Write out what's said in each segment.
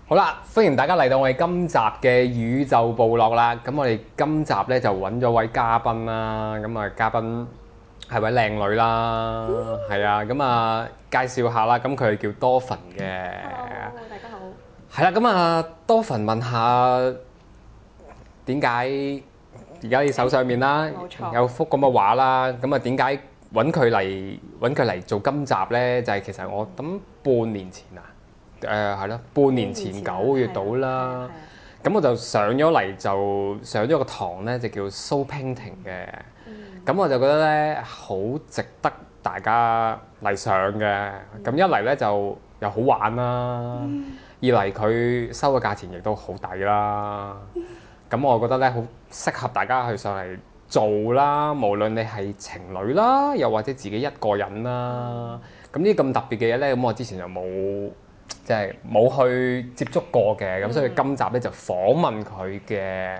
好啦，歡迎大家嚟到我哋今集嘅宇宙部落啦。咁我哋今集咧就揾咗位嘉賓啦。咁啊，嘉賓係位靚女啦，係啊。咁啊，介紹下啦。咁佢叫 Dolphin 嘅。 Hello，大家好。 係啦，咁啊，Dolphin 問下點解而家你手上面啦冇錯有幅咁嘅畫啦？咁啊，點解揾佢嚟做今集咧？就係其實我諗半年前啊。係咯，半年前9月到啦。咁我就上咗嚟，就上咗個堂咧，就叫 Soul Painting 嘅。咁我就覺得咧，好值得大家嚟上嘅。咁一嚟咧就又好玩啦，二嚟佢收嘅價錢亦都好抵啦。咁我覺得咧，好適合大家去上嚟做啦。無論你係情侶啦，又或者自己一個人啦。咁呢啲咁特別嘅嘢咧，咁我之前就冇。即係冇去接觸過嘅，咁所以今集咧就訪問佢嘅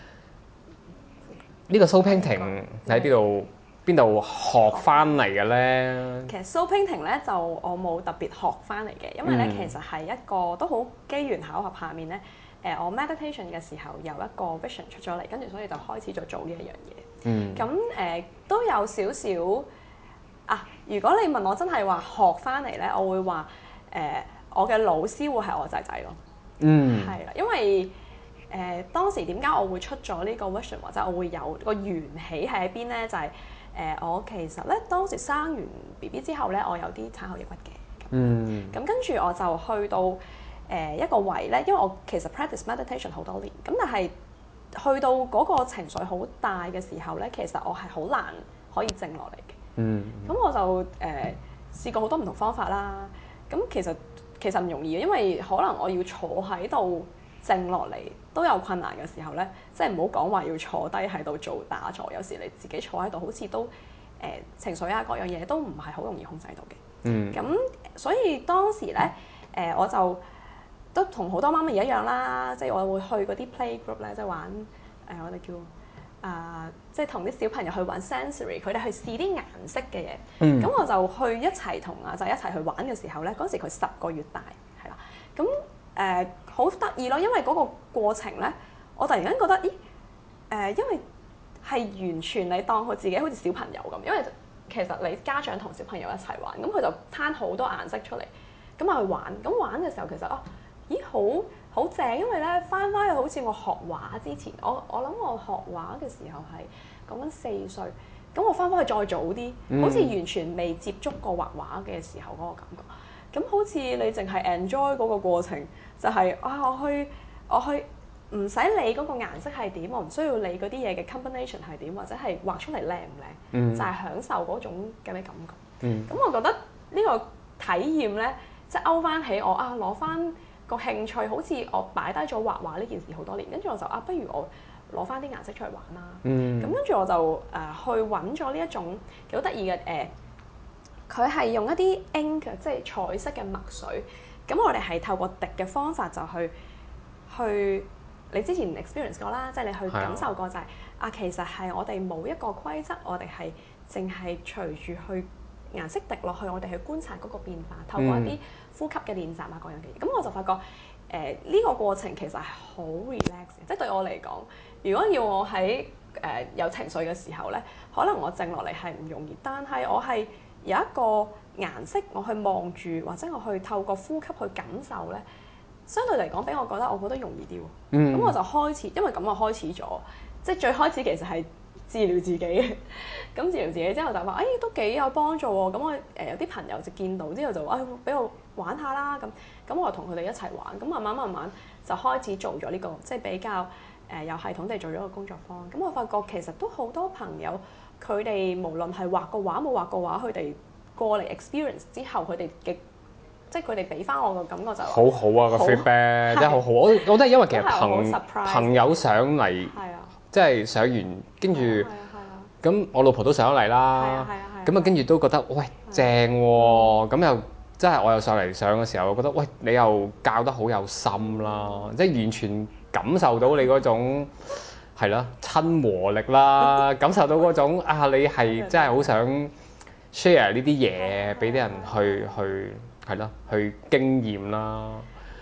呢個 Soul Painting 喺邊度學翻嚟嘅咧？ 其實 Soul Painting 咧就我冇特別學翻嚟嘅，因為咧其實係一個都好機緣巧合下面咧，我 meditation 嘅時候有一個 vision 出咗嚟，跟住所以就開始做呢一樣嘢。咁都有少少啊！如果你問我真係話學翻嚟咧，我會話我嘅老師會係我仔仔咯。係啦，因為當時點解我會出咗呢個 vision 或者我會有個緣起喺邊咧？就係、我其實咧當時生完 BB 之後咧，我有啲產後抑鬱嘅。咁跟住我就去到一個位咧，因為我其實 practice meditation 好多年，咁但係去到嗰個情緒好大嘅時候咧，其實我係好難可以靜落嚟嘅。咁我就試過好多唔同方法啦。咁其實唔容易嘅，因為可能我要坐喺度靜落嚟都有困難嘅時候咧，即係唔好講話要坐低喺度做打坐，有時你自己坐喺度好似都情緒啊各樣嘢都唔係好容易控制到嘅。咁所以當時咧我就都同好多媽咪一樣啦，即係我會去嗰啲 play group 咧，即係玩我哋叫即係同啲小朋友去玩 sensory， 佢哋去試啲顏色嘅嘢。咁我就去一齊同阿仔一齊去玩嘅時候咧，嗰時佢10個月大，係啦。咁好得意咯，因為嗰個過程咧，我突然間覺得，因為係完全你當佢自己好似小朋友咁，因為其實你家長同小朋友一齊玩，咁佢就攤好多顏色出嚟，咁啊去玩。咁玩嘅時候其實好正，因為咧翻去好似我學畫之前，我諗我學畫嘅時候係講緊4歲，咁我翻去再早啲，好似完全未接觸過畫畫嘅時候嗰個感覺，咁好似你淨係 enjoy 嗰個過程，就係我去唔使理嗰個顏色係點，我唔需要理嗰啲嘢嘅 combination 係點，或者係畫出嚟靚唔靚，就係享受嗰種咁嘅感覺。咁我覺得呢個體驗咧，即係勾翻起我攞翻個興趣，好似我擺低咗畫畫呢件事好多年，跟住我就不如我攞翻啲顏色出嚟玩啦。咁跟住我就去揾咗呢一種幾好得意嘅佢係用一啲 ink 即係彩色嘅墨水。咁我哋係透過滴嘅方法就去你之前 experience 過啦，即係你去感受過就係其實係我哋冇一個規則，我哋係淨係隨住去顏色滴落去，我哋去觀察嗰個變化，透過一啲呼吸嘅練習啊，各樣嘅嘢。咁我就發覺呢個過程其實係好 relax，即係對我嚟講，如果要我喺有情緒嘅時候咧，可能我靜落嚟係唔容易，但係我係有一個顏色我去望住，或者我去透過呼吸去感受咧，相對嚟講俾我覺得容易啲喎。咁我就開始，因為咁我開始咗，即係最開始其實係治療自己嘅。咁治療自己之後就話，都幾有幫助喎。咁我有啲朋友就見到之後就話，俾我玩下啦。咁我就同佢哋一齊玩。咁慢慢就開始做咗呢個，即係比較有系統地做咗個工作坊。咁我發覺其實都好多朋友，佢哋無論係畫過畫冇畫過畫，佢哋過嚟 experience 之後，佢哋嘅即係佢哋俾翻我個感覺就好好啊，個 feedback 真係好好。我覺得因為其實朋友上嚟，即係上完跟住，咁我老婆都上咗嚟啦。咁跟住都覺得喂正喎。咁又即係我又上嚟上嘅時候，我覺得喂你又教得好有心啦，即係完全感受到你嗰種係啦親和力啦，感受到嗰種你係真係好想 share 呢啲嘢俾啲人去係咯，去經驗啦。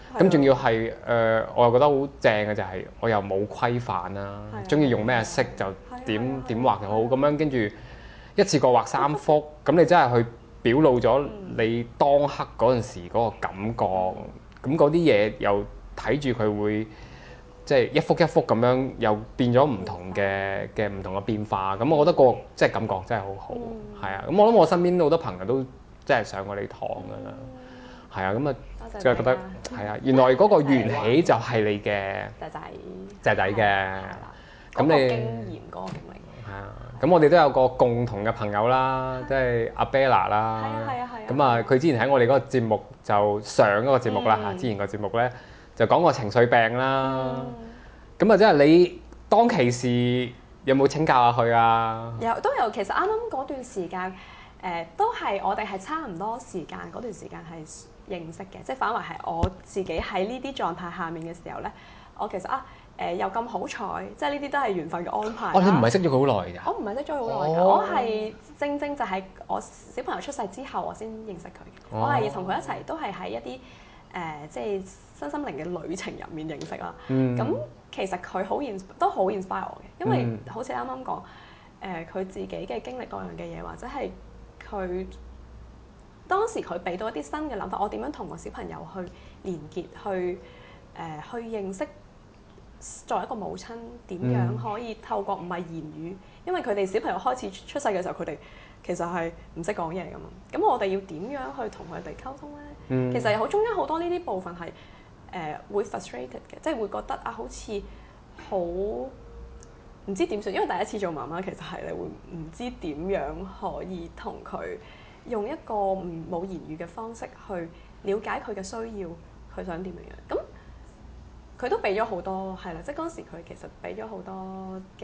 咁仲要係我又覺得好正嘅就係我又冇規範啦，中意用咩色就點畫就好，咁樣跟住一次過畫3幅，咁你真係去表露咗你當刻嗰陣時嗰個感覺，咁嗰啲嘢又睇住佢會即係一幅一幅咁樣又變咗唔同嘅唔同嘅變化，咁我覺得個即係感覺真係好好，係啊，咁我諗我身邊好多朋友都即係上過你堂㗎啦。係啊，咁啊，即係覺得係啊，原來嗰個緣起就係你嘅仔嘅，咁你經驗嗰個經歷係啊，咁我哋都有個共同嘅朋友啦，即係阿 Bella 啦，咁啊，佢之前喺我哋嗰個節目就上嗰個節目啦嚇，之前個節目咧就講過情緒病啦，咁啊，即係你當其時有冇請教下佢啊？ 都有，其實啱啱嗰段時間都係我哋係差唔多時間嗰段時間係認識嘅，即係反為係我自己喺呢啲狀態下面嘅時候咧，我其實又咁好彩，即係呢啲都係緣分嘅安排。 你唔係識咗佢好耐㗎？ 我唔係識咗佢好耐㗎，我係正就係我小朋友出世之後我先認識佢。我係同佢一齊都係喺一啲即係身心靈嘅旅程入面認識啦。咁其實佢都好 inspire 我嘅，因為好似啱啱講佢自己嘅經歷各樣嘅嘢，或者係佢當時佢俾到一啲新嘅諗法，我點樣同個小朋友去連結，去認識作為一個母親點樣可以透過唔係言語，因為佢哋小朋友開始出世嘅時候，佢哋其實係唔識講嘢㗎嘛。咁我哋要點樣去同佢哋溝通咧？其實中間好多呢啲部分係會 frustrated 嘅，即係會覺得好似好唔知點算，因為第一次做媽媽，其實係你會唔知點樣可以同佢用一個冇言語嘅方式去了解佢嘅需要，佢想點樣。咁佢都俾咗好多係啦，即係嗰時佢其實俾咗好多嘅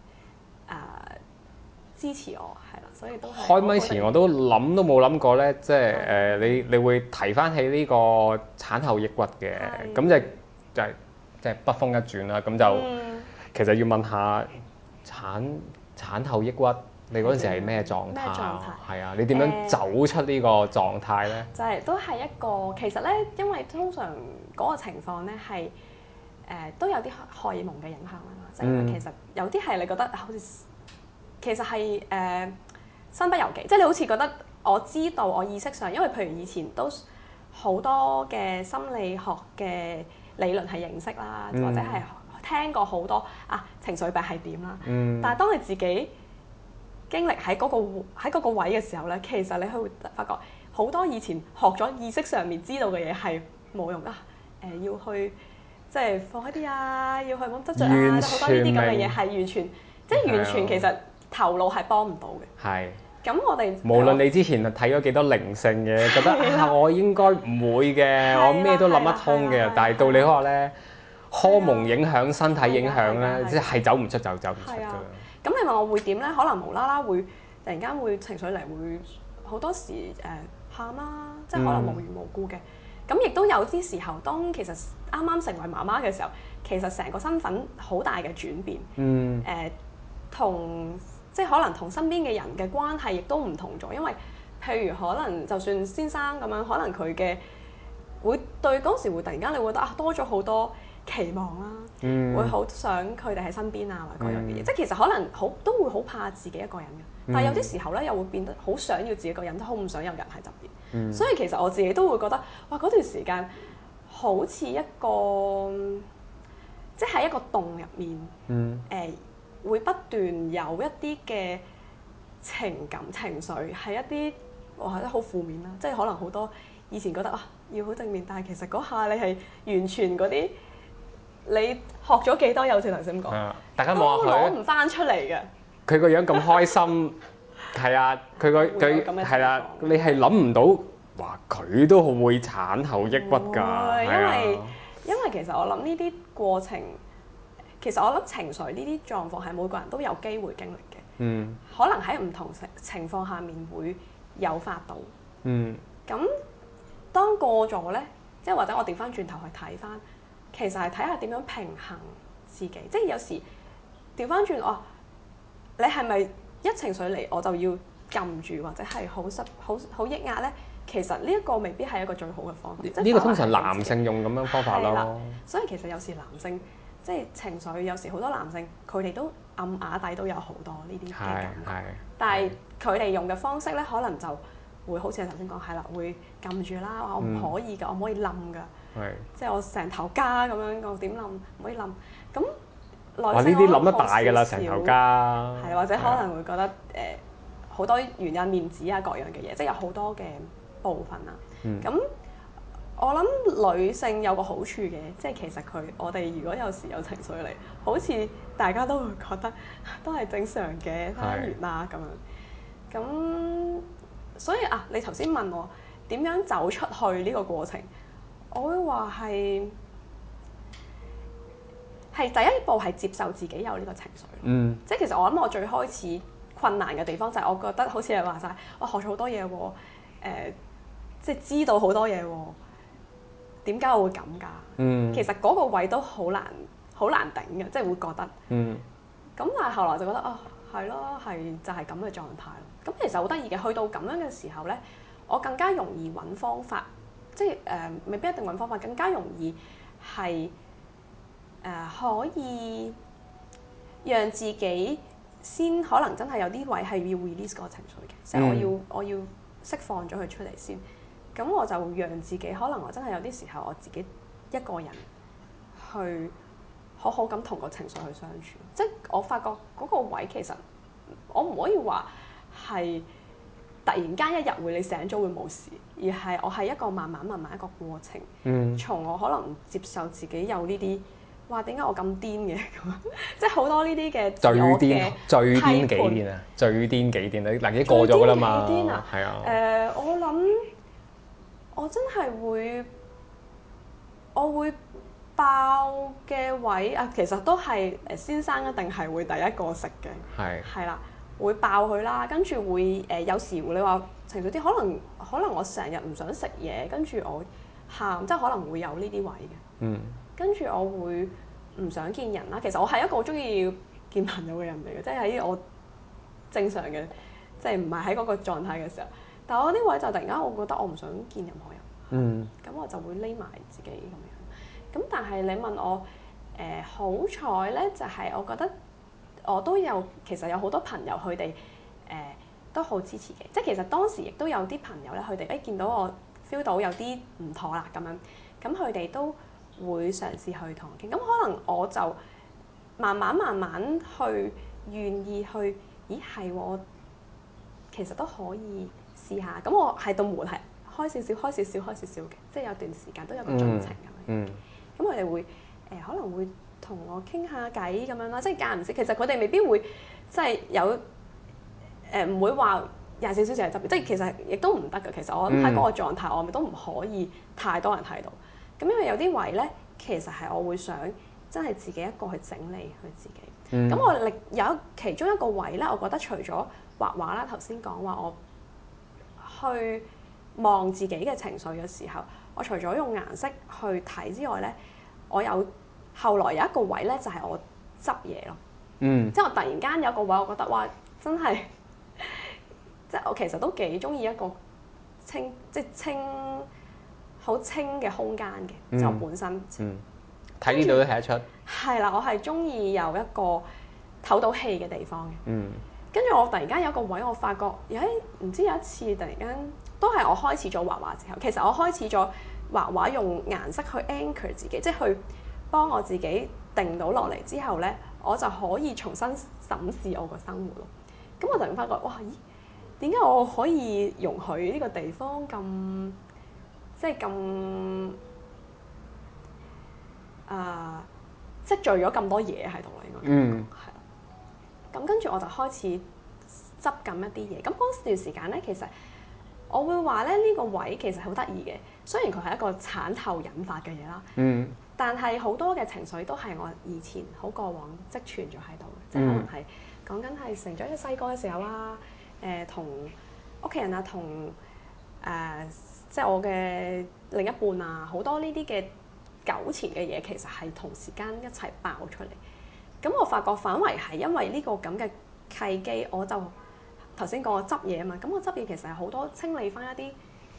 支持我係啦，所以都係。開咪前我都諗都冇諗過咧，即係你會提翻起呢個產後抑鬱嘅，咁就係北風一轉啦，咁就其實要問下產後抑鬱，你嗰陣時係咩狀態？係啊，你點樣走出呢個狀態咧？ 就係都係一個其實咧，因為通常嗰個情況咧係都有啲荷爾蒙嘅影響啦，即係因為其實有啲係你覺得好似其實係身不由己，即係你好似覺得我知道我意識上，因為譬如以前都好多嘅心理學嘅理論係認識啦，或者係聽過好多情緒病係點啦，但係當你自己經歷喺嗰個位嘅時候咧，其實你會發覺好多以前學咗意識上面知道嘅嘢係冇用要去即係放開啲要去冇執著好多呢啲咁嘅嘢係完全即係完全其實頭腦係幫唔到嘅。 係。 咁我哋無論你之前睇咗幾多靈性嘅，覺得我應該唔會嘅，我咩都諗得通嘅，但係到你嗰個咧，荷蒙影響身體影響咧，即係走唔出就走唔出㗎。 咁你問我會點咧？可能無啦啦會突然間會情緒嚟，會好多時喊啦，即係可能無緣無故嘅。咁亦都有啲時候，當其實啱啱成為媽媽嘅時候，其實成個身份好大嘅轉變。同即係可能同身邊嘅人嘅關係亦都唔同咗，因為譬如可能就算先生咁樣，可能佢嘅會對嗰時會突然間你會覺得多咗好多期望啦，會好想佢哋喺身邊或者嗰樣嘅嘢，即係其實可能都會好怕自己一個人嘅，但係有啲時候咧又會變得好想要自己一個人，都好唔想有人喺側邊，所以其實我自己都會覺得哇嗰段時間好似一個即係喺一個洞入面會不斷有一啲嘅情感情緒係一啲我覺得好負面啦，即係可能好多以前覺得要好正面，但係其實嗰下你係完全嗰啲你學咗幾多有似頭先講， 大家望下佢攞唔翻出嚟嘅。 佢個樣咁開心，係啊，佢係啦，你係諗唔到，哇！佢都會產後抑鬱㗎， 因為其實我諗呢啲過程。其實我諗情緒呢啲狀況係每個人都有機會經歷嘅，可能喺唔同情況下面會誘發到。咁當過咗咧，即係或者我調翻轉頭去睇翻，其實係睇下點樣平衡自己。即係有時調翻轉你係咪一情緒嚟我就要撳住或者係好抑壓咧？ 其實呢一個未必係一個最好嘅方法。 呢個通常男性用咁樣方法咯。 所以其實有時男性即係情緒，有時好多男性佢哋都暗啞底都有好多呢啲嘅感覺，但係佢哋用嘅方式咧，可能就會好似你頭先講係啦，會撳住啦，我唔可以㗎，我唔可以冧㗎，即係我成頭家咁樣，我點冧唔可以冧咁。女性呢啲諗得大㗎啦，成頭家係或者可能會覺得好多原因面子啊各樣嘅嘢，即係有好多嘅部分啊。咁我諗女性有個好處嘅，即係其實我哋如果有時有情緒嚟，好似大家都會覺得都係正常嘅，翻完啦咁樣。咁所以你頭先問我點樣走出去呢個過程，我會話係第一步係接受自己有呢個情緒。即係其實我諗我最開始困難嘅地方就係我覺得好似你話齋，我學咗好多嘢喎，即係知道好多嘢喎。點解我會咁㗎？其實嗰個位都好難頂嘅，即係會覺得。咁但係後來就覺得係咯，就係咁嘅狀態咯。咁其實好得意嘅，去到咁樣嘅時候咧，我更加容易揾方法，即係未必一定揾方法，更加容易係可以讓自己先可能真係有啲位係要 release 個情緒嘅，即係我要釋放咗佢出嚟先。咁我就讓自己，可能我真係有啲時候我自己一個人去好好咁同個情緒去相處。即係我發覺嗰個位其實我唔可以話係突然間一日會你醒咗會冇事，而係我係一個慢慢一個過程。從我可能接受自己有呢啲，哇點解我咁癲嘅咁？即係好多呢啲嘅自我嘅最癲幾癲啊！最癲幾癲啊！嗱，已經過咗㗎啦嘛。係啊。 我諗。我真係我會爆嘅位其實都係先生一定係會第一個食嘅，係啦，會爆佢啦，跟住會有時你話情緒啲，可能我成日唔想食嘢，跟住我喊，即係可能會有呢啲位嘅，跟住我會唔想見人啦。其實我係一個好中意見朋友嘅人嚟嘅，即係喺我正常嘅，即係唔係喺嗰個狀態嘅時候。但係我啲位就突然間，我覺得我唔想見任何人，咁我就會匿埋自己咁樣。咁但係你問我好彩咧，就係我覺得我都有其實有好多朋友佢哋都好支持嘅，即係其實當時亦都有啲朋友咧，佢哋見到我 feel 到有啲唔妥啦咁樣，咁佢哋都會嘗試去同我傾。咁可能我就慢慢去願意去，咦係我其實都可以。試下咁，我係到門係開少少嘅，即係有段時間都有個進程咁樣。咁佢哋會可能會同我傾下偈咁樣啦，即係間唔時。其實佢哋未必會即係有唔會話24小時係執業，即係其實亦都唔得嘅。其實我諗喺嗰個狀態，我咪都唔可以太多人睇到。咁因為有啲位咧，其實係我會想真係自己一個去整理佢自己。咁我有其中一個位咧，我覺得除咗畫畫啦，頭先講話我去望自己嘅情緒嘅時候，我除咗用顏色去睇之外咧，我後來有一個位咧，就係我執嘢咯。即係我突然間有一個位，我覺得哇，真係即係我其實都幾中意一個好清嘅空間嘅，就本身睇呢度都睇得出。 係啦，我係中意有一個唞到氣嘅地方嘅。跟住我突然間有一個位，我發覺唔知有一次突然間都係我開始咗畫畫之後，其實我開始咗畫畫用顏色去 anchor 自己，即係去幫我自己定到落嚟之後咧，我就可以重新審視我個生活咯。咁我突然發覺，哇！咦？點解我可以容許呢個地方咁即係咁積聚咗咁多嘢喺度啦？應該係啦。咁跟住我就開始執緊一啲嘢。咁嗰段時間咧，其實我會話咧，呢個位其實好得意嘅。雖然佢係一個產後引發嘅嘢啦，但係好多嘅情緒都係我以前好過往積存咗喺度嘅，即係可能係講緊係成長咗細個嘅時候啊，同屋企人啊，同即係我嘅另一半啊，好多呢啲嘅糾纏嘅嘢，其實係同時間一齊爆出嚟。咁我發覺反為係因為呢個咁嘅契機，我就頭先講我執嘢啊嘛。咁我執嘢其實係好多清理翻一啲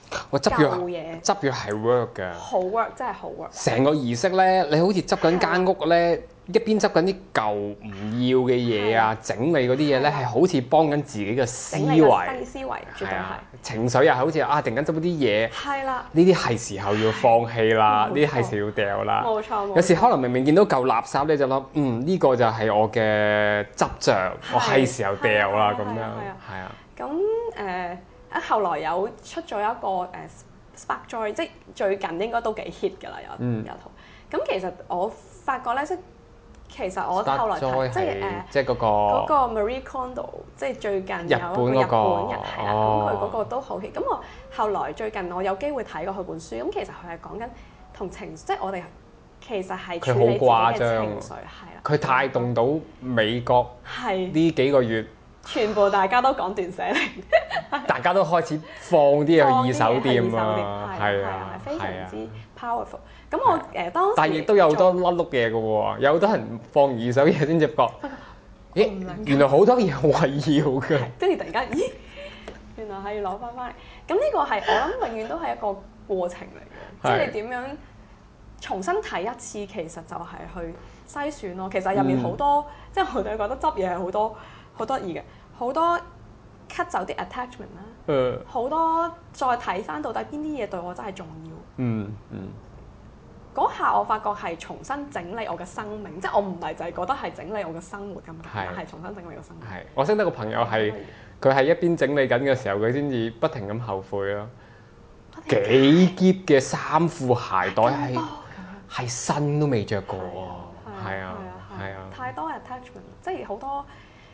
我執舊嘢藥係 work 㗎。 好 work，真係好 work。 成個儀式咧，你好似執緊間屋咧，一邊執緊啲舊唔要嘅嘢啊，整理嗰啲嘢咧，係好似幫緊自己嘅思整理個維， 思維絕對係。 情緒又係好似突然間執嗰啲嘢， 係啦， 呢啲係時候要放棄啦，呢啲係時候要掉啦。 冇錯。 有時可能明明見到舊垃圾咧，就諗呢個就係我嘅執着，我係時候掉啦咁樣。係啊。 咁後來有出咗一個Spark Joy，即係最近應該都幾 hit 㗎啦，有套。咁其實我發覺咧，其實我後來睇即係嗰個 Marie Kondo， 即係最近有一個日本人係啦，咁佢嗰個都好 hit。咁我後來最近我有機會睇過佢本書，咁其實佢係講緊同情，即係我哋其實係處理自己嘅情緒，係啦。 佢帶動到美國呢幾個月。 全部大家都講斷捨離， 大家都開始放啲去二手店啊，係非常之 powerful。咁我當時， 但係亦都有好多甩碌嘢嘅喎，有好多人放二手嘢先至覺，原來好多嘢我係要嘅， 跟住突然間，咦，原來係要攞翻嚟。咁呢個係我諗永遠都係一個過程嚟嘅，即係你點樣重新睇一次，其實就係去篩選咯。其實入面好多，即係我哋覺得執嘢係好得意嘅，好多 cut 走啲 attachment 啦，好多再睇翻到底邊啲嘢對我真係重要。嗰下我發覺係重新整理我嘅生命，即係我唔係就係覺得係整理我嘅生活咁簡單，係重新整理個生命。 係，我識得個朋友係佢係一邊整理緊嘅時候，佢先至不停咁後悔咯。幾篋嘅衫褲鞋袋係新都未着過喎，係啊， 太多 attachment， 即係好多。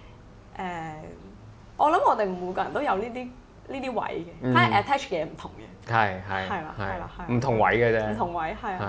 我諗我哋每個人都有呢啲位嘅，睇下 attach 嘅嘢唔同嘅。係啦， 唔同位嘅啫。 唔同位係。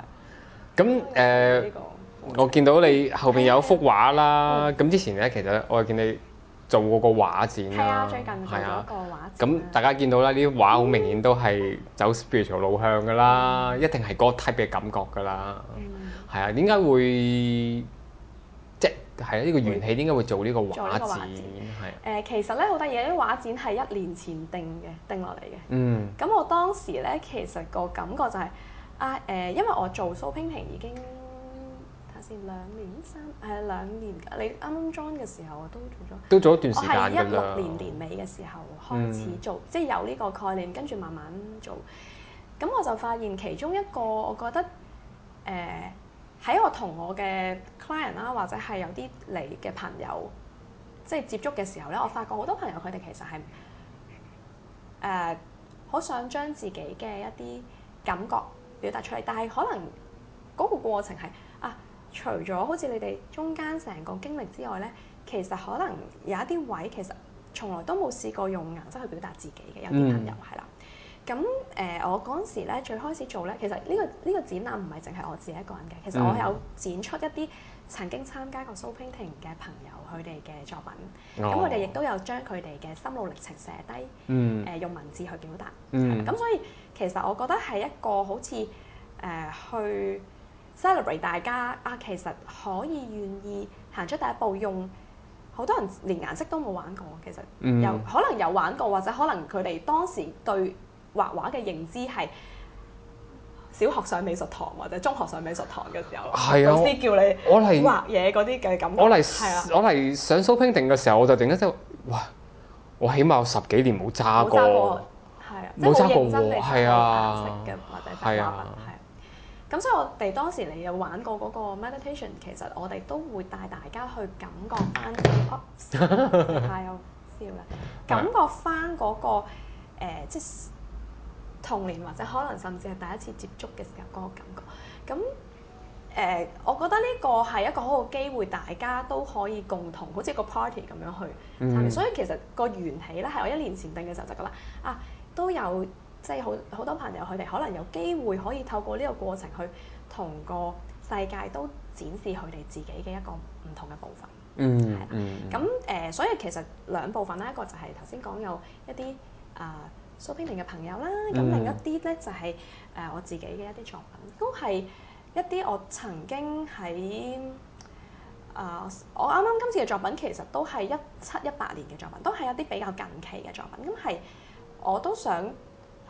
咁我見到你後邊有幅畫啦。咁之前咧，其實我見你做過個畫展啦。 係啊，最近做咗一個畫展。 咁大家見到啦，呢啲畫好明顯都係走 spiritual 路向㗎啦，一定係嗰 type 嘅感覺㗎啦。係啊，點解會？係啊，呢個元氣點解會做呢個畫展？係其實咧好得意，啲畫展係1年前定落嚟嘅。咁我當時咧其實個感覺就係因為我做 show painting 已經睇下先2年，你啱啱 join 嘅時候我都做咗一段時間㗎啦。 我係16年尾嘅時候開始做，即係有呢個概念，跟住慢慢做。咁我就發現其中一個我覺得喺我同我嘅 client 啦，或者係有啲嚟嘅朋友，即係接觸嘅時候咧，我發覺好多朋友佢哋其實係好想將自己嘅一啲感覺表達出嚟，但係可能嗰個過程係除咗好似你哋中間成個經歷之外咧，其實可能有一啲位其實從來都冇試過用顏色去表達自己嘅，有啲朋友係啦。咁我嗰陣時咧最開始做咧，其實呢個展覽唔係淨係我自己一個人嘅，其實我有展出一啲曾經參加過 show painting 嘅朋友佢哋嘅作品，咁佢哋亦都有將佢哋嘅心路歷程寫低，用文字去表達。咁所以其實我覺得係一個好似去 celebrate 大家其實可以願意行出第一步，用好多人連顏色都冇玩過，其實可能有玩過，或者可能佢哋當時對畫畫嘅認知係小學上美術堂或者中學上美術堂嘅時候，老師叫你畫嘢嗰啲嘅感覺。我嚟上 show painting 嘅時候，我就突然間就哇！我起碼有10幾年冇揸過，冇揸過喎，係啊，係啊。 咁所以我哋當時你有玩過嗰個 meditation， 其實我哋都會帶大家去感覺翻，太有笑啦！感覺翻嗰個即係童年或者可能甚至係第一次接觸嘅時候嗰個感覺。咁我覺得呢個係一個好好機會，大家都可以共同好似個 party 咁樣去參與。所以其實個緣起咧係我1年前定嘅時候就覺得都有。即係好多朋友佢哋可能有機會可以透過呢個過程去同個世界都展示佢哋自己嘅一個唔同嘅部分。咁所以其實2部分啦，一個就係頭先講有一啲show painting 嘅朋友啦，咁另一啲咧就係我自己嘅一啲作品，都係一啲我曾經喺我啱啱今次嘅作品其實都係17、18年嘅作品，都係一啲比較近期嘅作品。咁係我都想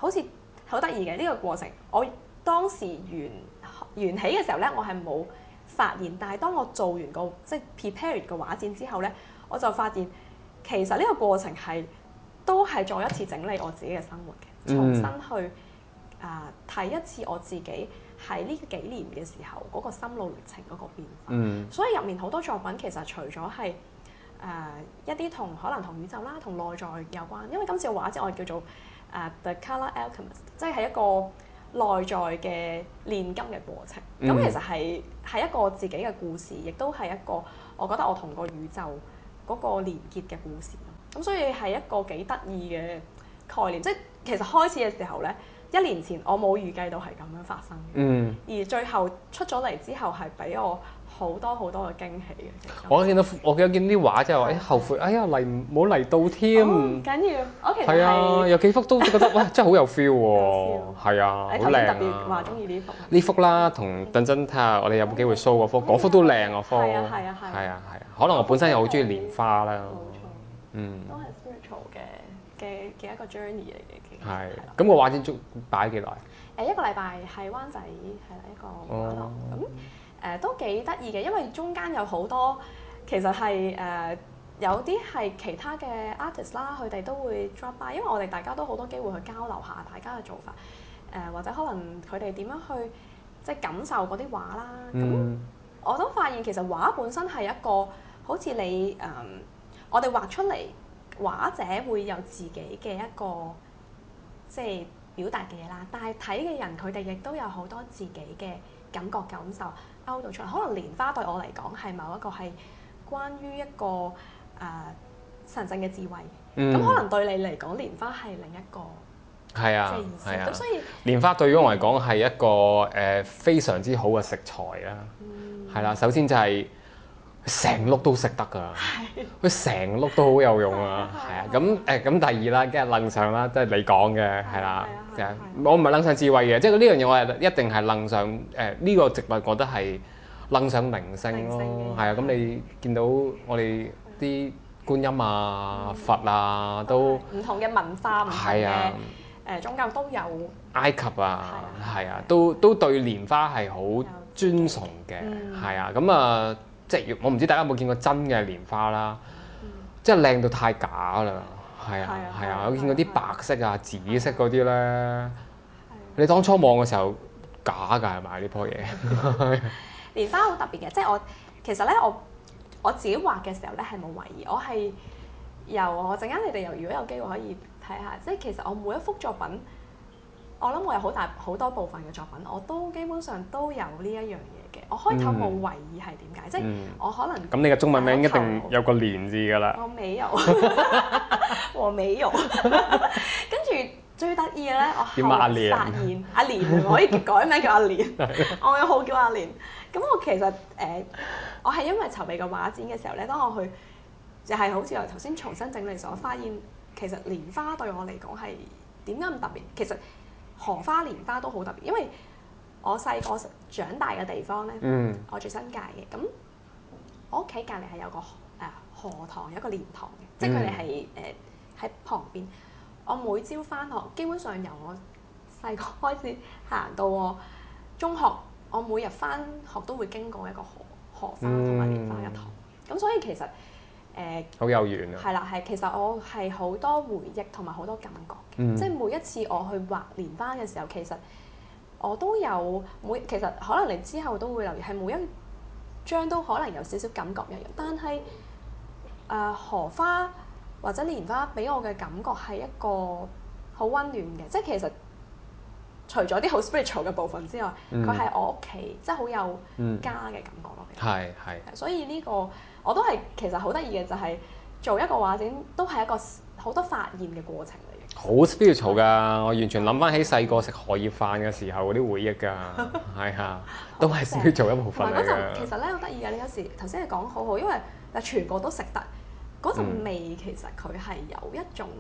好似好得意嘅呢個過程。我當時緣起嘅時候咧，我係冇發現，但係當我做完個即係 prepare 完個畫展之後咧，我就發現其實呢個過程都係再一次整理我自己嘅生活嘅，重新去睇一次我自己喺呢幾年嘅時候嗰個心路歷程嗰個變化。所以入面好多作品其實除咗係一啲可能同宇宙啦、同內在有關，因為今次嘅畫展我哋叫做The Color Alchemist， 即係一個內在嘅煉金嘅過程。咁其實係一個自己嘅故事，亦都係一個我覺得我同個宇宙嗰個連結嘅故事咯。咁所以係一個幾得意嘅概念，即係其實開始嘅時候咧，1年前我冇預計到係咁樣發生嘅，而最後出咗嚟之後係俾我好多嘅驚喜嘅。我記得見啲畫之後話，後悔，哎呀冇嚟到添。 唔緊要，我其實係啊，有幾幅都覺得哇，真係好有 feel 喎。係啊，好靚啊！ 你頭先特別話中意呢幅？ 呢幅啦，同等陣睇下我哋有冇機會 show 嗰幅都靚嗰幅。係啊，可能我本身又好中意蓮花啦。 冇錯，都係 spiritual 嘅一個 journey 嚟嘅。 係。咁個畫展足擺幾耐？ 1個禮拜喺灣仔係啦，一個畫廊咁。都幾得意嘅，因為中間有好多其實係有啲係其他嘅 artist 啦，佢哋都會 drop by，因為我哋大家都好多機會去交流下大家嘅做法，或者可能佢哋點樣去即係感受嗰啲畫啦。咁我都發現其實畫本身係一個好似你我哋畫出嚟，畫者會有自己嘅一個即係表達嘅嘢啦，但係睇嘅人佢哋亦都有好多自己嘅感覺感受勾到出嚟。可能蓮花對我嚟講係某一個係關於一個神聖嘅智慧，咁可能對你嚟講蓮花係另一個係啊， 即係意思。咁所以蓮花對於我嚟講係一個非常之好嘅食材啦。係啦，首先就係成碌都食得㗎，佢成碌都好有用啊。係啊，咁第二啦，跟住楞上啦，即係你講嘅係啦，就係我唔係楞上智慧嘅，即係呢樣嘢我係一定係楞上呢個植物，我覺得係楞上靈性咯。係啊，咁你見到我哋啲觀音啊、佛啊都唔同嘅文化，唔同嘅宗教都有。 埃及啊，係啊，都對蓮花係好尊崇嘅。係啊，咁即係我唔知大家有冇見過真嘅蓮花啦，即係靚到太假啦。係啊，我見過啲白色啊、紫色嗰啲咧，你當初望嘅時候假㗎係咪呢棵嘢？ 蓮花好特別嘅，即係其實咧我自己畫嘅時候咧係冇懷疑，我係我陣間你哋如果有機會可以睇下，即係其實我每一幅作品，我諗我有好多部分嘅作品，我都基本上都有呢一樣嘢嘅。我開頭冇懷疑係點解，即係我可能咁你嘅中文名一定有個蓮字㗎啦。 我沒有，我沒有。跟住最得意嘅咧，我後來發現阿蓮可以改名叫阿蓮，我嘅號叫阿蓮。咁我其實我係因為籌備個畫展嘅時候咧，當我去就係好似我頭先重新整理時，我發現其實蓮花對我嚟講係點解咁特別？其實荷花、蓮花都好特別，因為我細個長大嘅地方咧，我住新界嘅，咁我屋企隔離係有個荷塘，有一個蓮塘嘅，即係佢哋係喺旁邊。我每朝返學，基本上由我細個開始行到我中學，我每日返學都會經過一個荷花同埋蓮花嘅塘。咁所以其實好有緣啊！ 係啦，其實我係好多回憶同埋好多感覺嘅，即係每一次我去畫蓮花嘅時候，其實我都有其實可能你之後都會留意，係每一張都可能有少少感覺一樣，但係荷花或者蓮花俾我嘅感覺係一個好溫暖嘅，即係其實除咗啲好 spiritual 嘅部分之外，佢係我屋企，即係好有家嘅感覺咯。 係。 所以呢個我都係其實好得意嘅，就係做一個畫展都係一個好多發現嘅過程嚟嘅。 好 spiritual 㗎，我完全諗翻起細個食荷葉飯嘅時候嗰啲回憶㗎，係啊，都係 spiritual 一部分嚟嘅。 其實咧好得意嘅，你有時頭先你講好好，因為全部都食得嗰陣味，其實佢係有一種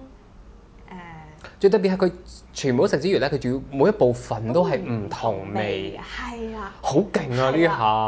最特別係佢全部都食之餘咧，佢仲要每一部分都係唔同味， 係啊， 好勁啊呢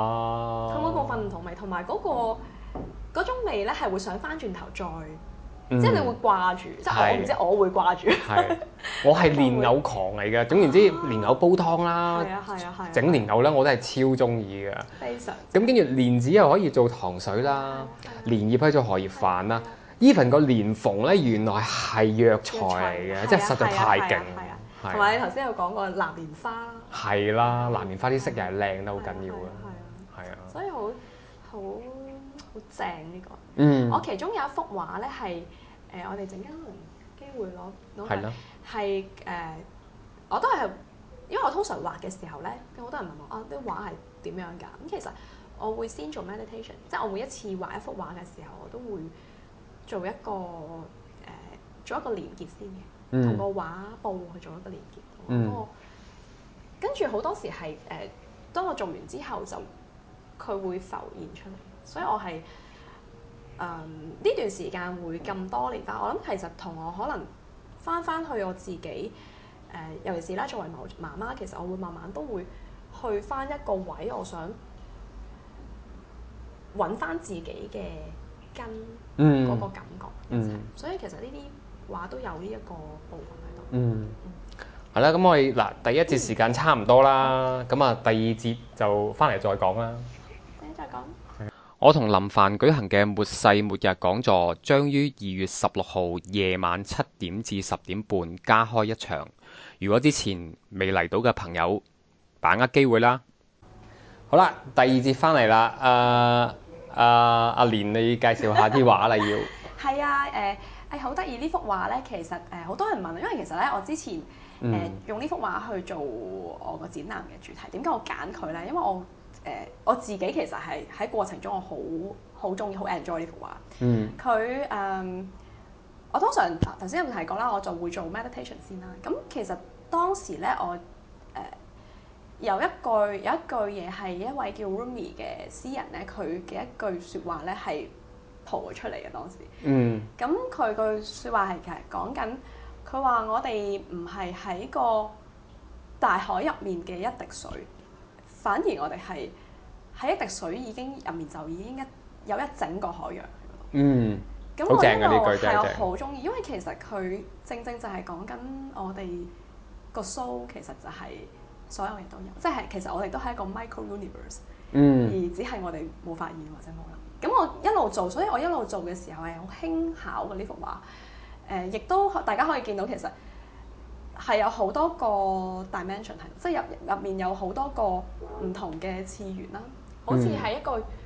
下！ 佢每部分唔同味，同埋嗰種味咧係會想翻轉頭再即係你會掛住，即係我唔知我會掛住。 係，我係蓮藕狂嚟嘅。總言之，蓮藕煲湯啦，整蓮藕咧我都係超中意嘅。 非常。 咁跟住蓮子又可以做糖水啦，蓮葉可以做荷葉飯啦。even 個蓮蓬咧原來係藥材嚟嘅，即係實在太勁。 同埋你頭先有講過藍蓮花啦。 係啦，藍蓮花啲色又係靚得好緊要啊。係啊。 所以好正呢個。我其中有一幅畫咧係我哋陣間可能機會攞係啦。 係我都係因為我通常畫嘅時候咧，好多人問我啲畫係點樣㗎？咁其實我會先做 meditation， 即係我每一次畫一幅畫嘅時候，我都會做一個連結先嘅，同個畫布去做一個連結。跟住好多時係當我做完之後就佢會浮現出嚟，所以我係呢段時間會咁多年翻，我諗其實同我可能翻去我自己尤其是啦，作為媽媽，其實我會慢慢都會去翻一個位，我想揾翻自己嘅根嗰個感覺。所以其實呢啲畫都有呢一個部分喺度。 係啦，咁我哋嗱第一節時間差唔多啦，咁第二節就翻嚟再講啦。 再講。 我同林凡舉行嘅末世末日講座將於2月16號夜晚7點至10點半加開一場。如果之前未嚟到嘅朋友，把握機會啦。好啦，第二節翻嚟啦。阿蓮，你介紹下啲畫啦，要。 係啊，好得意呢幅畫咧，其實好多人問，因為其實咧我之前用呢幅畫去做我個展覽嘅主題。點解我揀佢咧？因為我自己其實係喺過程中我好中意好 enjoy 呢幅畫。佢我通常頭先有提過啦，我就會做 meditation 先啦。咁其實當時咧我有一句嘢係一位叫 Rumi 嘅詩人咧，佢嘅一句説話咧係蒲咗出嚟嘅當時。咁佢句説話係其實講緊，佢話我哋唔係喺個大海入面嘅一滴水，反而我哋係喺一滴水入面就已經有一整個海洋喺度。咁我呢個係我好中意，因為其實佢正就係講緊我哋個 soul 其實就係所有嘢都有，即係其實我哋都係一個 micro universe，而只係我哋冇發現或者冇諗。咁我一路做，所以我一路做嘅時候係好輕巧嘅呢幅畫。亦都大家可以見到其實係有好多個 dimension 喺度，即係入面有好多個唔同嘅次元啦，好似係一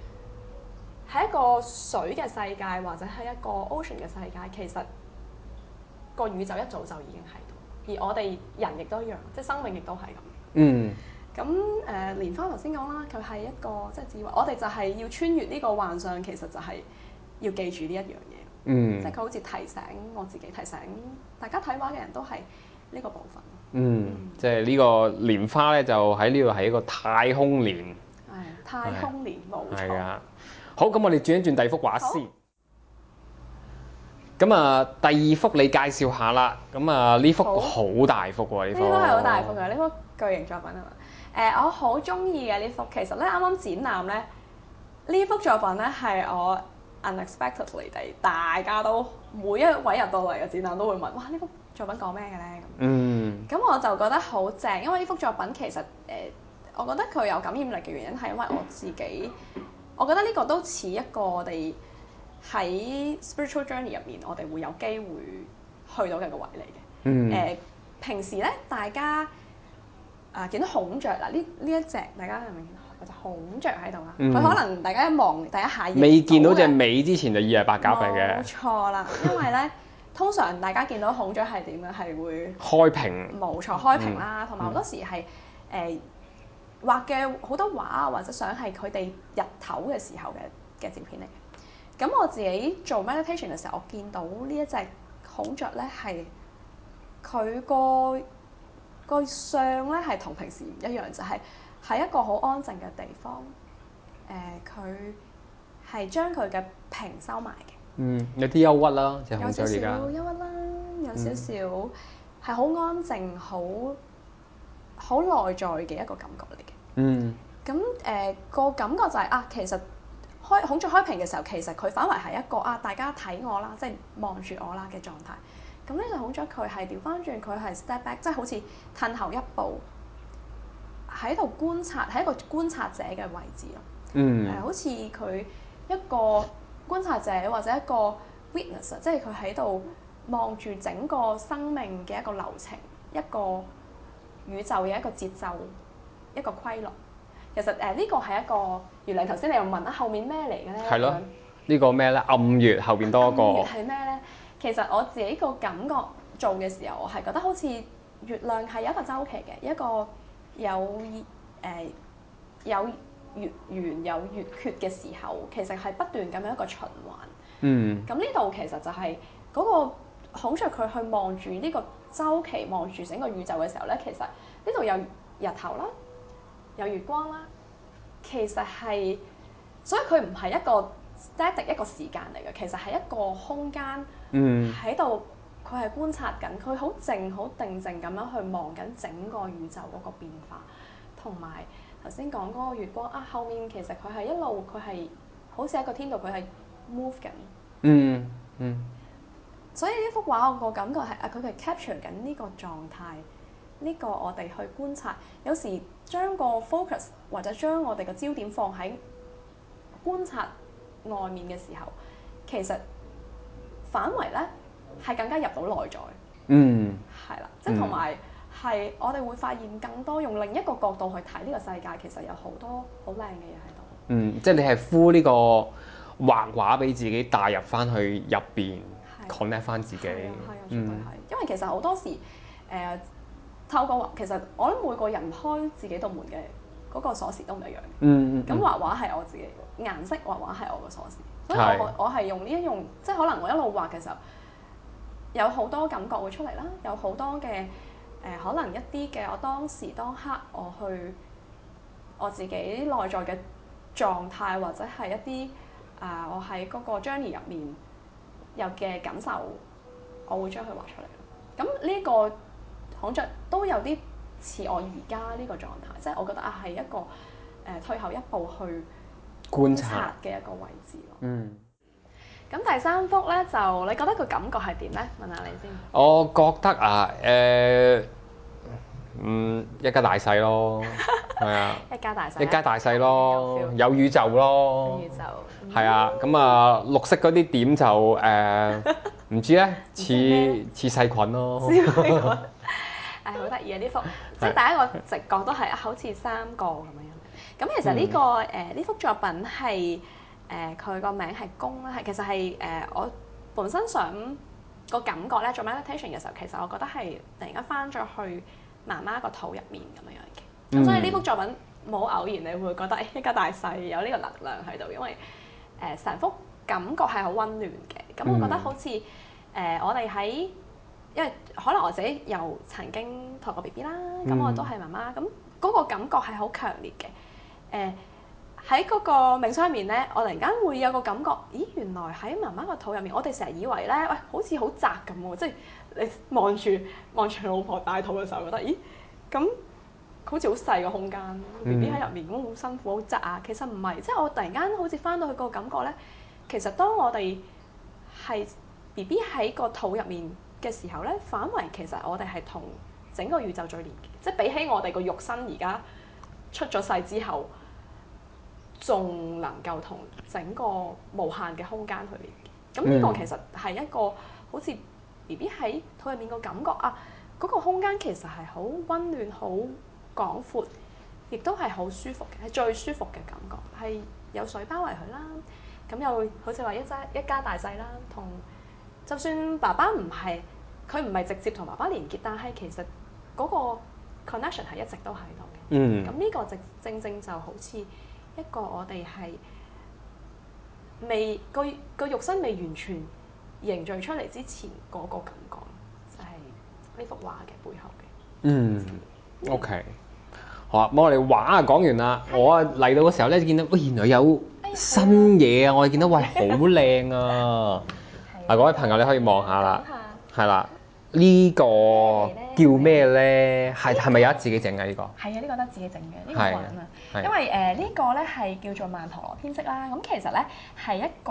個水嘅世界，或者係一個 ocean 嘅世界。其實個宇宙一早就已經喺度，而我哋人亦都一樣，即係生命亦都係咁。咁蓮花頭先講啦，佢係一個即係智慧，我哋就係要穿越呢個幻象，其實就係要記住呢一樣嘢。即係佢好似提醒我自己，提醒大家睇畫嘅人都係呢個部分。 即係呢個蓮花咧，就喺呢度係一個太空蓮。 太空蓮冇錯。 係啊。好，咁我哋轉一轉第二幅畫先。咁第二幅你介紹下啦。咁呢幅好大幅喎，呢幅。 呢幅係好大幅嘅，呢幅巨型作品啊嘛。我好中意嘅呢幅，其實咧啱啱展覽咧，呢幅作品咧係我 unexpectedly 地，大家都每一位入到嚟嘅展覽都會問：哇，呢幅作品講咩嘅咧？咁我就覺得好正，因為呢幅作品其實我覺得佢有感染力嘅原因係因為我自己，我覺得呢個都似一個我哋喺 spiritual journey 入面，我哋會有機會去到嘅個位嚟嘅。平時咧，大家見到孔雀嗱，呢一隻大家係咪見到有隻孔雀喺度啦？佢可能大家一望第一下未見到隻尾之前就以為白鴿嚟嘅。 冇錯啦，因為咧通常大家見到孔雀係點嘅？係會開屏。 冇錯，開屏啦，同埋好多時係畫嘅好多畫啊，或者相係佢哋日頭嘅時候嘅照片嚟嘅。咁我自己做 meditation 嘅時候，我見到呢一隻孔雀咧，係佢個相咧係同平時唔一樣，就係一個好安靜嘅地方。佢係將佢嘅屏收埋嘅。 有啲憂鬱啦，隻孔雀而家。 有少少憂鬱啦，有少少係好安靜、好內在嘅一個感覺嚟嘅。咁個感覺就係其實孔雀開屏嘅時候，其實佢反為係一個大家睇我啦，即係望住我啦嘅狀態。咁呢隻孔雀佢係調翻轉，佢係 step back，即係好似褪後一步，喺度觀察，係一個觀察者嘅位置咯。好似佢一個觀察者或者一個 witness， 即係佢喺度望住整個生命嘅一個流程，一個宇宙嘅一個節奏，一個規律。其實呢個係一個，原來頭先你又問後面咩嚟嘅咧？ 係咯，呢個咩咧？暗月後邊多一個。 暗月係咩咧？其實我自己個感覺做嘅時候，我係覺得好似月亮係有一個週期嘅，一個有月圓有月缺嘅時候，其實係不斷咁樣一個循環。咁呢度其實就係嗰個孔雀佢去望住呢個週期，望住整個宇宙嘅時候咧，其實呢度有日頭啦，有月光啦，其實係，所以佢唔係一個 static 一個時間嚟嘅，其實係一個空間喺度，佢係觀察緊，佢好靜好定靜咁樣去望緊整個宇宙嗰個變化，同埋頭先講嗰個月光後面其實佢係一路佢係好似一個天道，佢係 move 緊。所以呢幅畫我個感覺係佢係 capture 緊呢個狀態，呢個我哋去觀察，有時將個 focus 或者將我哋個焦點放喺觀察外面嘅時候，其實反為咧係更加入到內在。係啦，即係同埋係我哋會發現更多用另一個角度去睇呢個世界，其實有好多好靚嘅嘢喺度。 即係你係呼呢個畫畫俾自己帶入翻去入邊 connect 翻自己。 係啊，絕對係。因為其實好多時透過其實我諗每個人開自己道門嘅嗰個鎖匙都唔一樣。咁畫畫係我自己，顏色畫畫係我個鎖匙，所以我係用呢一種，即係可能我一路畫嘅時候，有好多感覺會出嚟啦，有好多嘅可能一啲嘅我當時當刻我自己內在嘅狀態，或者係一啲我喺嗰個 journey 入面有嘅感受，我會將佢畫出嚟。咁呢個孔雀都有啲似我而家呢個狀態，即係我覺得係一個退後一步去觀察嘅一個位置咯。咁第三幅咧，就你覺得個感覺係點咧？問下你先。 我覺得一家大細咯，係啊， 一家大細， 一家大細咯，有宇宙咯， 宇宙係啊，咁綠色嗰啲點就唔知咧，似細菌咯。 好得意啊！呢幅即係第一個直覺都係好似三個咁樣。咁其實呢幅作品係佢個名係宮啦，其實係我本身想個感覺咧，做 meditation 嘅時候，其實我覺得係突然間翻咗去媽媽個肚入面咁樣嘅。咁所以呢幅作品冇偶然，你會覺得一家大細有呢個能量喺度，因為成幅感覺係好溫暖嘅。咁我覺得好似我哋喺因為可能我自己又曾經陀過 BB 啦，咁我都係媽媽，咁嗰個感覺係好強烈嘅。喺嗰個冥想入面咧，我突然間會有個感覺，咦，原來喺媽媽個肚入面，我哋成日以為咧，喂，好似好窄咁喎，即係你望住老婆大肚嘅時候，覺得咦，咁好似好細個空間 ，BB 喺入面咁好辛苦好窄啊。其實唔係，即係我突然間好似翻到去個感覺咧，其實當我哋係 BB 喺個肚入面嘅時候咧，反為其實我哋係同整個宇宙最連結，即係比起我哋個肉身而家出咗世之後，仲能夠同整個無限嘅空間去連結。咁呢個其實係一個好似 BB 喺肚入面個感覺嗰個空間其實係好溫暖、好廣闊，亦都係好舒服嘅，係最舒服嘅感覺，係有水包圍佢啦。咁又好似話一家大細啦，同就算爸爸佢唔係直接同爸爸連結，但係其實嗰個 connection 係一直都喺度嘅。咁呢個正就好似一個我哋係個肉身未完全凝聚出嚟之前嗰個感覺，就係呢幅畫嘅背後嘅。 OK， 好啊，我哋畫講完啦。我嚟到嘅時候咧，見到原來有新嘢啊！我哋見到好靚啊！各位朋友你可以望下啦，係啦，呢呢個叫咩咧？係咪有得自己整嘅呢個？ 係啊，呢個得自己整嘅呢個人啊，因為呢個咧係叫做曼陀羅編織啦。咁其實咧係一個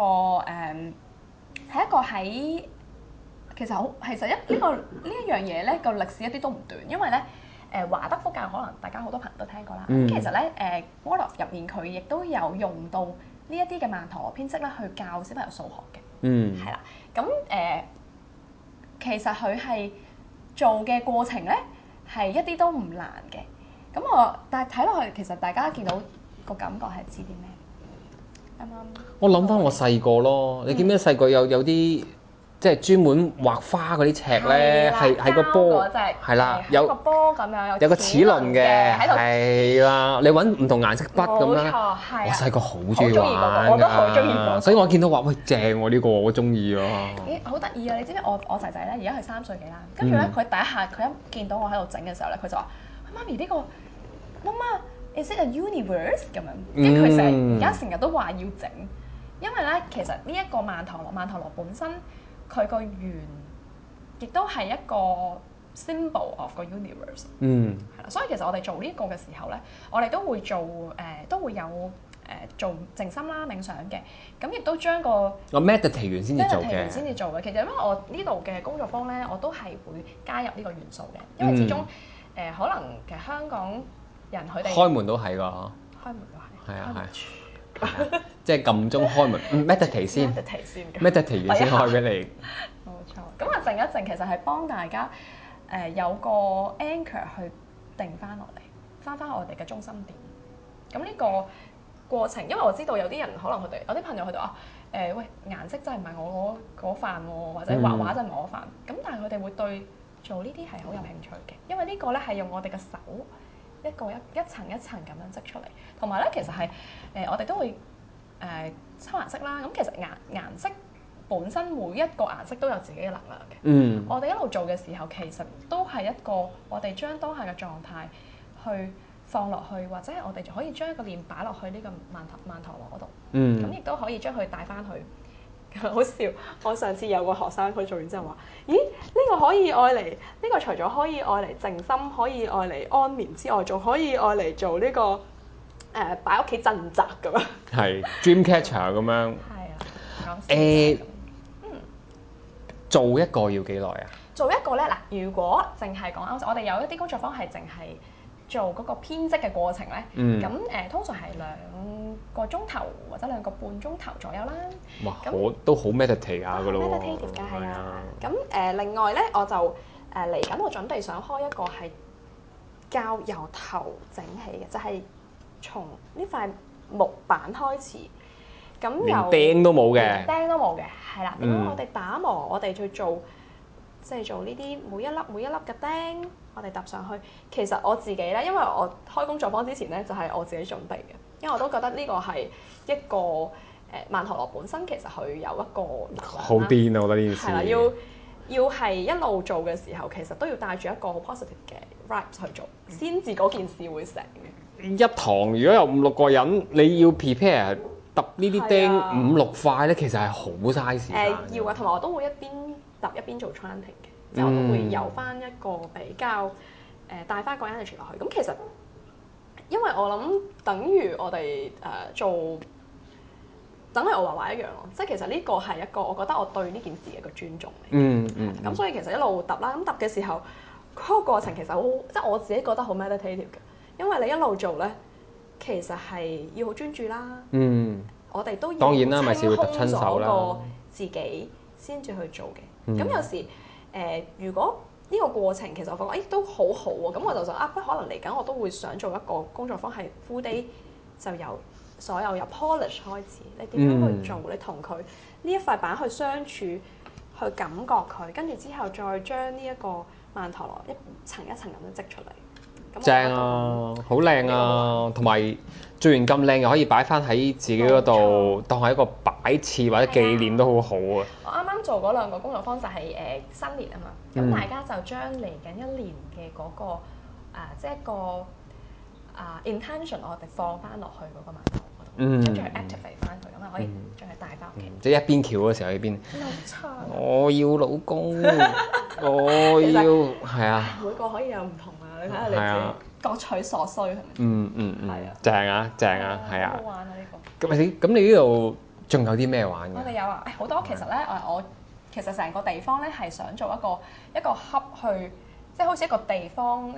喺其實呢一樣嘢咧個歷史一啲都唔短，因為咧華德福教可能大家好多朋友都聽過啦。咁其實咧Waldorf 入面佢亦都有用到呢一啲嘅曼陀羅編織咧去教小朋友數學嘅。係啦。咁其實佢係做嘅過程咧係一啲都唔難嘅。但係睇落去其實大家見到個感覺係知啲咩？啱啱我諗翻我細個咯，你記唔記得細個有啲即係專門畫花嗰啲尺咧，係個波，係啦，有個波咁樣， 有個齒輪嘅，係啦，你揾唔同顏色筆咁樣。 冇錯，係。 我細個好中意玩， 我都好中意嗰， 所以我見到話喂正喎呢個，我中意啊。 咦，好得意啊！你知唔知我仔仔咧而家係3歲幾啦？跟住咧佢第一下佢一見到我喺度整嘅時候咧，佢就話：媽咪呢個媽媽 is it a universe 咁樣？即係佢而家成日都話要整，因為咧其實呢一個曼陀羅本身佢個圓亦都係一個 symbol of 個 universe。係啦，所以其實我哋做呢個嘅時候咧，我哋都會有做靜心啦、冥想嘅，咁亦都將個我 meditate 完先至做嘅。 先至做嘅。其實因為我呢度嘅工作坊咧，我都係會加入呢個元素嘅，因為始終可能其實香港人佢哋開門都係㗎， 開門都係，係啊， 即係撳鐘開門 meditate 先，meditate 完先開俾你。 冇錯，咁啊靜一靜其實係幫大家有個 anchor 去定翻落嚟，翻我哋嘅中心點。咁呢個過程，因為我知道有啲人可能佢哋有啲朋友佢哋話喂顏色真係唔係我嗰範喎，或者畫畫真係唔係我範。咁但係佢哋會對做呢啲係好有興趣嘅，因為呢個咧係用我哋嘅手一層一層咁樣織出嚟，同埋咧其實係我哋都會抽顏色啦。咁其實顏色本身每一個顏色都有自己嘅能量嘅。我哋一路做嘅時候，其實都係一個我哋將當下嘅狀態去放落去，或者係我哋就可以將一個念擺落去呢個曼陀羅嗰度。咁亦都可以將佢帶翻去。好笑！我上次有個學生佢做完之後話：咦，呢個可以愛嚟，呢個除咗可以愛嚟靜心，可以愛嚟安眠之外，仲可以愛嚟做呢個擺屋企鎮宅咁樣。 係 dream catcher 咁樣。 係啊， 做一個要幾耐啊？ 做一個咧嗱，如果淨係講我哋有一啲工作坊係淨係做嗰個編織嘅過程咧，咁通常係2個鐘頭或者2個半鐘頭左右啦。 哇，都好 meditate 下噶咯喎。 meditative 㗎，係啊。咁另外咧，我就嚟緊，我準備想開一個係教由頭整起嘅，就係從呢塊木板開始。咁由釘都冇嘅， 係啦。點解我哋打磨，我哋去做，即係做呢啲每一粒嘅釘，我哋揼上去。其實我自己咧，因為我開工作坊之前咧，就係我自己準備嘅，因為我都覺得呢個係一個曼陀羅本身其實佢有一個好癲啊！我覺得呢件事係啦， 要係一路做嘅時候，其實都要帶住一個好 positive 嘅 vibes 去做，先至嗰件事會成嘅。 一堂如果有5-6個人，你要 prepare 揼呢啲釘5-6塊咧，其實係好嘥時間。 要啊，同埋我都會一邊揼一邊做 chanting 嘅，即係我都會有翻一個比較帶翻個 energy 落去。咁其實因為我諗等於我哋做。等於我畫畫一樣咯，即係其實呢個係一個我覺得我對呢件事嘅一個尊重嚟。咁所以其實一路揼啦，咁揼嘅時候嗰個過程其實好，即係我自己覺得好 meditative 嘅，因為你一路做咧，其實係要好專注啦。我哋都要當然啦，咪是會揼親手啦。 自己先至去做嘅。咁有時如果呢個過程其實我發覺都好好喎，咁我就想不可能嚟緊我都會想做一個工作坊係 full day 就有。所有由 polish 開始，你點樣去做？你同佢呢一塊板去相處，去感覺佢，跟住之後再將呢一個曼陀羅一層一層咁樣織出嚟。 正啊，好靚啊，同埋做完咁靚又可以擺翻喺自己嗰度，當係一個擺設或者紀念都好好啊。 我啱啱做嗰2個工作坊就係新年啊嘛，咁大家就將嚟緊1年嘅嗰個即係一個intention，我哋放翻落去嗰個曼陀羅。跟住 activate 翻佢，咁啊可以將佢帶翻屋企。 即係一邊翹嘅時候一邊。我要老公。 我要係啊， 每個可以有唔同啊，你睇下你自己各取所需係咪？係啊， 正啊正啊，係啊好好。玩啊呢個。 咁你呢度仲有啲咩玩嘅？ 我哋有啊，好多其實咧我其實成個地方咧係想做一個 hub 去，即係好似一個地方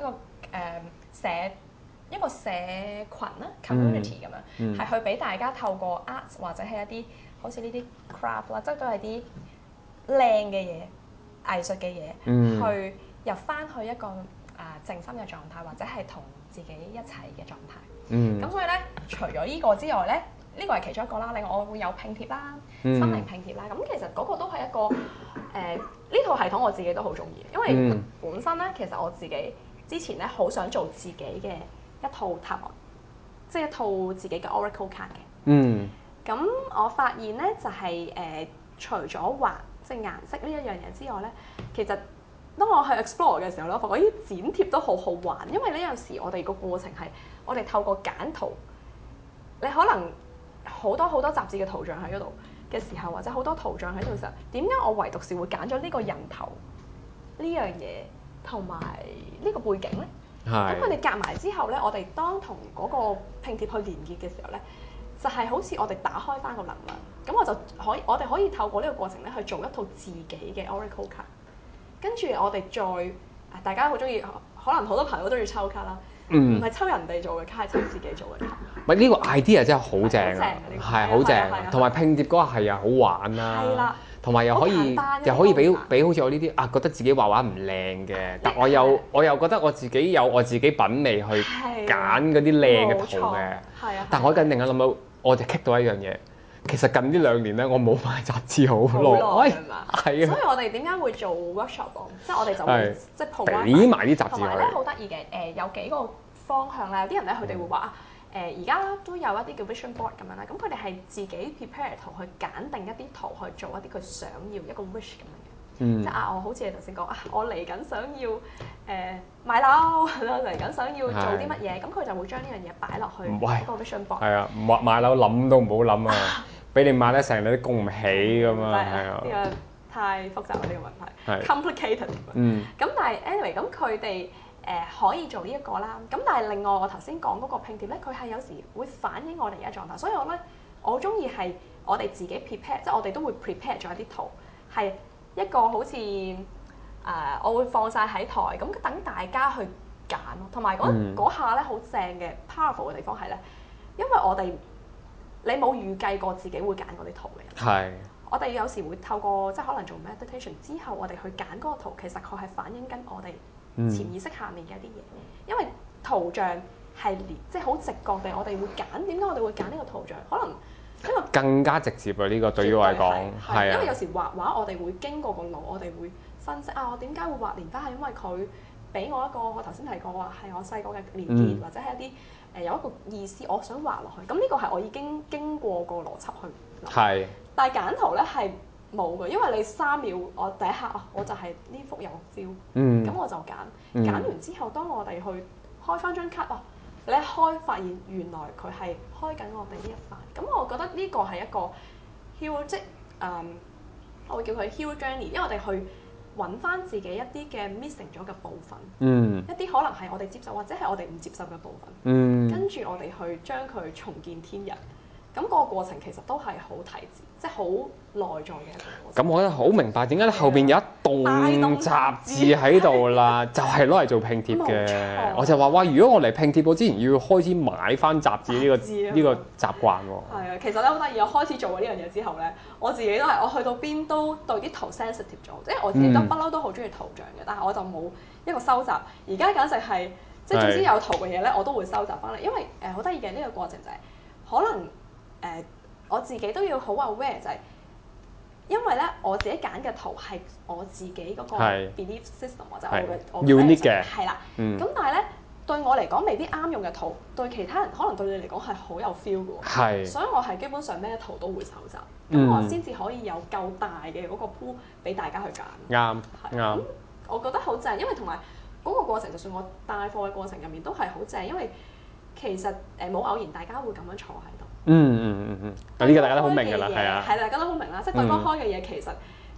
一個社群啦 community 咁樣，係去俾大家透過 art 或者係一啲好似呢啲 craft 啦，即係都係啲靚嘅嘢、藝術嘅嘢，去入翻去一個靜心嘅狀態，或者係同自己一齊嘅狀態。咁所以咧，除咗呢個之外咧，呢個係其中一個啦。另外我會有拼貼啦、心靈拼貼啦。咁其實嗰個都係一個呢套系統我自己都好中意，因為本身咧其實我自己之前咧好想做自己嘅一套塔羅，即係一套自己嘅 Oracle card 嘅。咁我發現咧就係除咗畫即係顏色呢一樣嘢之外咧，其實當我去 explore 嘅時候咧，我發覺啲剪貼都好好玩，因為咧有時我哋個過程係我哋透過揀圖，你可能好多雜誌嘅圖像喺嗰度嘅時候，或者好多圖像喺度嘅時候，點解我唯獨是會揀咗呢個人頭呢樣嘢同埋呢個背景咧？咁佢哋夾埋之後咧，我哋當同嗰個拼貼去連結嘅時候咧，就係好似我哋打開翻個能量，咁我哋可以透過呢個過程咧去做一套自己嘅 Oracle 卡，跟住我哋再大家好中意，可能好多朋友都中意抽卡啦，唔係抽人哋做嘅卡，係抽自己做嘅卡。 喂，呢個 idea 真係好正啊，係好正，同埋拼貼嗰下係啊好玩啦，係啦，同埋又可以俾好似我呢啲覺得自己畫畫唔靚嘅，但我又覺得我自己有我自己品味去揀嗰啲靚嘅圖嘅，但我近定諗到，我就 kick 到一樣嘢。其實近呢2年咧，我冇買雜誌好耐，係啊。 所以我哋點解會做 workshop 即係我哋就會即係俾埋啲雜誌同埋咧好得意嘅有幾個方向咧，有啲人咧佢哋會話而家都有一啲叫 vision board 咁樣啦，咁佢哋係自己 prepare 圖去揀定一啲圖去做一啲佢想要一個 wish 咁樣嘅。即係我好似你頭先講我嚟緊想要買樓，嚟緊想要做啲乜嘢，咁佢就會將呢樣嘢擺落去一個 vision board。 係啊，買樓諗都唔好諗啊！俾你買得成你都供唔起咁啊！係啊， 呢個太複雜啦呢個問題，complicated。咁但係 anyway，咁佢哋可以做呢一個啦。咁但係另外我頭先講嗰個拼貼咧，佢係有時會反映我哋而家狀態，所以我好中意係我哋自己 prepare，即係我哋都會 prepare 咗一啲圖，係一個好似我會放晒喺台，咁等大家去揀咯。同埋嗰下咧好正嘅 powerful 嘅地方係咧，因為你冇預計過自己會揀嗰啲圖嘅。係。我哋有時會透過即係可能做 meditation 之後，我哋去揀嗰個圖，其實佢係反映緊我哋潛意識下面嘅一啲嘢。因為圖像係即係好直覺地，我哋會揀。點解我哋會揀呢個圖像？可能因為更加直接啊！呢個對於我嚟講係啊。因為有時畫畫，我哋會經過個腦，我哋會分析我點解會畫蓮花，係因為佢俾我一個我頭先提過話係我細個嘅連結，或者係一啲。有一個意思，我想畫落去，咁呢個係我已經經過個邏輯去諗。係。但係揀圖咧係冇嘅，因為你3秒，我第一刻我就係呢幅有 feel，咁我就揀。揀完之後，當我哋去開翻張卡你一開發現原來佢係開緊我哋呢一塊，咁我覺得呢個係一個 hero 即我會叫佢 hero journey，因為我哋去揾翻自己一啲嘅 missing 咗嘅部分，一啲可能係我哋接受或者係我哋唔接受嘅部分，跟住我哋去將佢重見天日。咁個過程其實都係好提字，即係好內在嘅一個過程。咁我覺得好明白點解後邊有一棟雜誌喺度啦，就係攞嚟做拼貼嘅。我就話哇，如果我嚟拼貼，我之前要開始買翻雜誌呢個習慣喎。係啊，其實咧好得意，我開始做呢樣嘢之後咧，我自己都係我去到邊都對啲圖 sensitive 咗，即係我自己都不嬲都好中意圖像嘅，但係我就冇一個收集。而家簡直係即係總之有圖嘅嘢咧，我都會收集翻嚟，因為好得意嘅呢個過程就係可能。我自己都要好 aware 就係，因為咧我自己揀嘅圖係我自己嗰個 belief system 或者我嘅 unique 嘅係啦。咁但係咧對我嚟講未必啱用嘅圖，對其他人可能對你嚟講係好有 feel 嘅喎。係。所以我係基本上咩圖都會搜集，咁我先至可以有夠大嘅嗰個 pool 俾大家去揀。啱。咁我覺得好正，因為同埋嗰個過程，就算我帶貨嘅過程入面都係好正，因為其實冇偶然大家會咁樣坐喺度。呢個大家都好明㗎啦，係啊。係大家都好明啦，即係對方開嘅嘢其實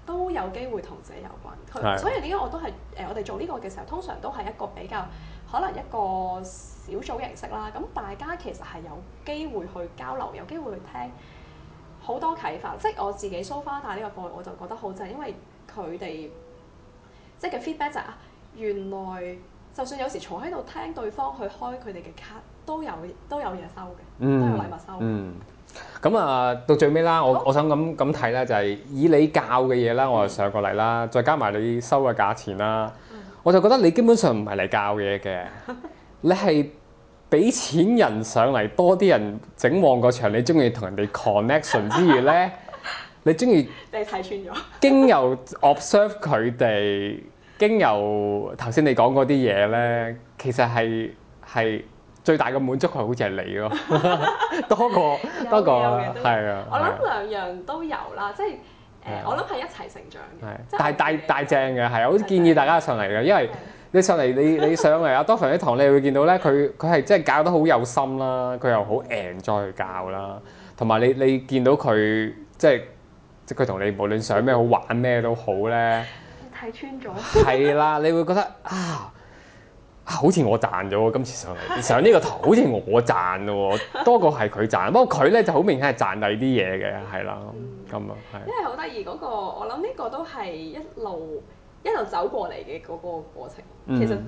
都有機會同自己有關。 係所以點解我都係我哋做呢個嘅時候，通常都係一個比較可能一個小組形式啦。咁大家其實係有機會去交流，有機會去聽好多啟發。即係我自己 so far 帶呢個課，我就覺得好正，因為佢哋即係嘅 feedback 就係原來就算有時坐喺度聽對方去開佢哋嘅卡，都有嘢收嘅，都有禮物收。 咁到最尾啦，我想咁睇咧，就係以你教嘅嘢啦，我就上過嚟啦，再加埋你收嘅價錢啦，我就覺得你基本上唔係嚟教嘢嘅，你係俾錢人上嚟，多啲人整旺個場，你中意同人哋 connection 之餘咧，你中意你睇穿咗， 經由 observe 佢哋，經由頭先你講嗰啲嘢咧，其實係最大嘅滿足係好似係你咯，多過係啊。 我諗兩樣都有啦，即係我諗係一齊成長嘅。 係大正嘅，係我都建議大家上嚟嘅，因為你上嚟你上嚟阿多凡啲堂，你會見到咧，佢係真係教得好有心啦，佢又好 enjoy 去教啦，同埋你見到佢即係佢同你無論上咩好玩咩都好咧， 睇穿咗。 係啦，你會覺得好似我賺咗喎，今次上呢個堂好似我賺喎，多過係佢賺。不過佢咧就好明顯係賺第啲嘢嘅，係啦，咁啊係。 因為好得意嗰個，我諗呢個都係一路走過嚟嘅嗰個過程。其實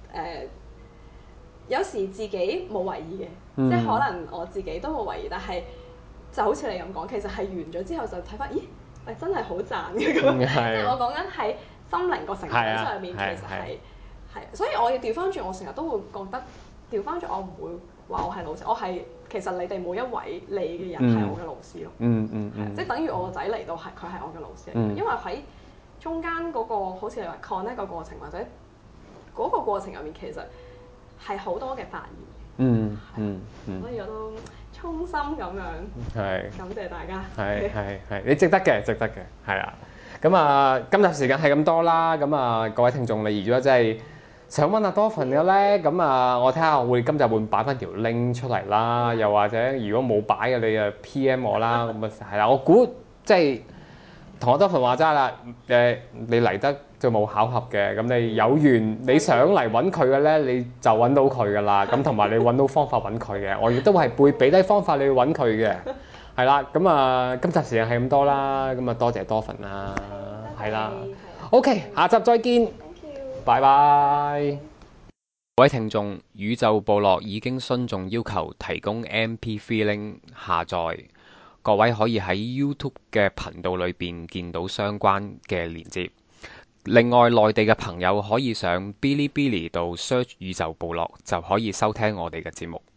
有時自己冇為意嘅，即係可能我自己都冇為意，但係就好似你咁講，其實係完咗之後就睇翻，咦，真係好賺嘅咁。即係我講緊喺心靈個成長上面，其實係，所以我要調翻轉，我成日都會覺得調翻轉，我唔會話我係老師，我係其實你哋每一位你嘅人係我嘅老師咯。即係等於我個仔嚟到佢係我嘅老師嚟嘅，因為喺中間嗰個好似你話 connect 個過程或者嗰個過程入面，其實係好多嘅發現。所以我都衷心咁樣感謝大家。 係，你值得嘅，係啊。咁今集時間係咁多啦。各位聽眾，你如果真係想揾阿多凡嘅咧，我睇下我會今集會擺翻條 link 出嚟啦。又或者如果冇擺嘅，你就 PM 我啦。係啦，我估即係同阿多凡話齋啦。你嚟得就冇巧合嘅，咁你有緣你想嚟揾佢嘅咧，你就揾到佢噶啦。咁同埋你揾到方法揾佢嘅，我亦都係會俾低方法你去揾佢嘅。係啦，今集時間係咁多啦，多謝多凡啦，係啦。OK， 下集再見，拜拜。各位聽眾，宇宙部落已經徇眾要求提供 MP3 link 下載，各位可以喺 YouTube 嘅頻道裏邊見到相關嘅連結。另外，內地嘅朋友可以上 Bilibili 度 search 宇宙部落，就可以收聽我哋嘅節目。